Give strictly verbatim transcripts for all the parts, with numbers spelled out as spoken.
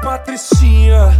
Patricinha.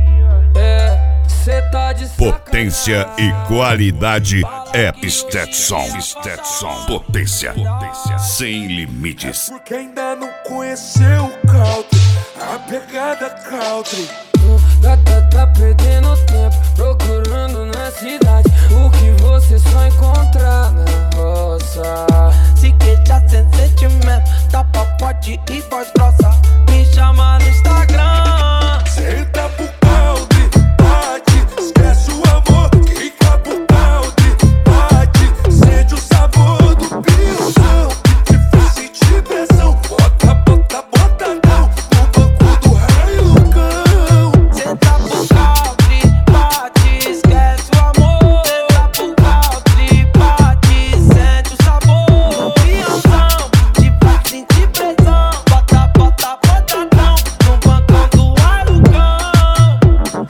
É, cê tá de Potência e qualidade é Stetson. Stetson. Potência. Potência sem limites. Porque ainda não conheceu o country, a pegada country. Tá, tá, tá perdendo tempo procurando na cidade o que você só encontra na roça. Se queixa sem sentimento, dá papote e voz grossa. Me chama no Instagram. Senta pro country, bate, esquece o amor. Fica pro country, bate, sente o sabor do pilão. Te faz sentir pressão, bota, bota, bota não no banco do raio-cão. Senta pro country, bate, esquece o amor. Senta pro country, bate, sente o sabor do pilão. Te faz sentir pressão, bota, bota, bota não no banco do raio-cão.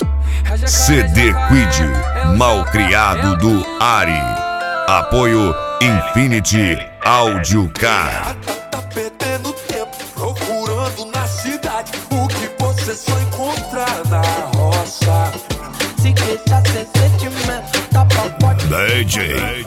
C D Quid, malcriado do Ari. Apoio Infinity Audio Car. Tá perdendo tempo procurando na cidade o que você só encontra na roça. Se queixa sem sentimento, dá papote. D J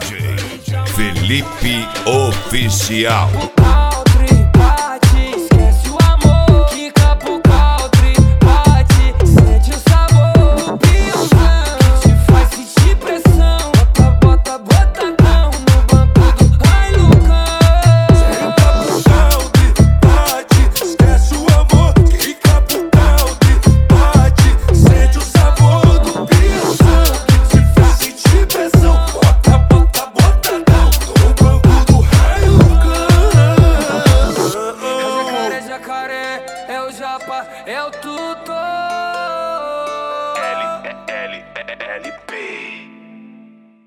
Felipe Oficial. Country, bate, esquece o amor. Fica pro country, bate, sente o sabor do pilão. Te faz sentir pressão, bota, bota, bota não no banco do raio-cão. Senta pro country, bate, esquece o amor. Fica pro country, bate, sente o sabor do pilão. Te faz sentir pressão, bota, bota, bota não no banco do raio-cão. É jacaré, jacaré, é o japa, é o tutor.